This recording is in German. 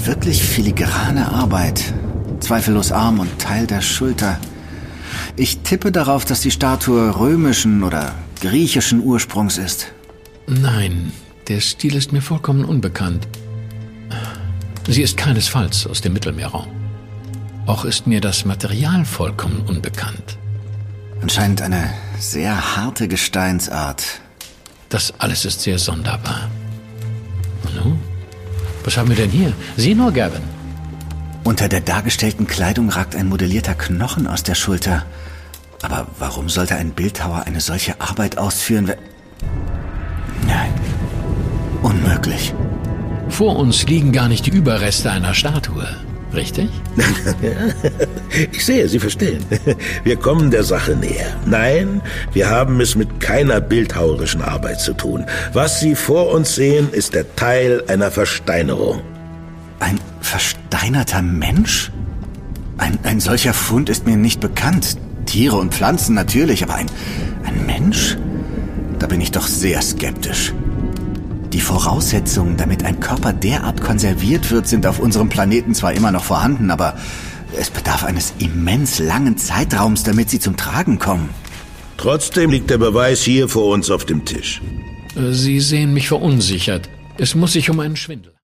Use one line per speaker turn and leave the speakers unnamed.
wirklich filigrane Arbeit. Zweifellos Arm und Teil der Schulter. Ich tippe darauf, dass die Statue römischen oder griechischen Ursprungs ist.
Nein, der Stil ist mir vollkommen unbekannt. Sie ist keinesfalls aus dem Mittelmeerraum. Auch ist mir das Material vollkommen unbekannt.
Anscheinend eine sehr harte Gesteinsart.
Das alles ist sehr sonderbar. Nun, was haben wir denn hier? Sieh nur, Gavin.
Unter der dargestellten Kleidung ragt ein modellierter Knochen aus der Schulter. Aber warum sollte ein Bildhauer eine solche Arbeit ausführen? Nein, unmöglich.
Vor uns liegen gar nicht die Überreste einer Statue, richtig?
Ich sehe, Sie verstehen. Wir kommen der Sache näher. Nein, wir haben es mit keiner bildhauerischen Arbeit zu tun. Was Sie vor uns sehen, ist der Teil einer Versteinerung.
Ein versteinerter Mensch? Ein solcher Fund ist mir nicht bekannt. Tiere und Pflanzen natürlich, aber ein Mensch? Da bin ich doch sehr skeptisch. Die Voraussetzungen, damit ein Körper derart konserviert wird, sind auf unserem Planeten zwar immer noch vorhanden, aber es bedarf eines immens langen Zeitraums, damit sie zum Tragen kommen.
Trotzdem liegt der Beweis hier vor uns auf dem Tisch.
Sie sehen mich verunsichert. Es muss sich um einen Schwindel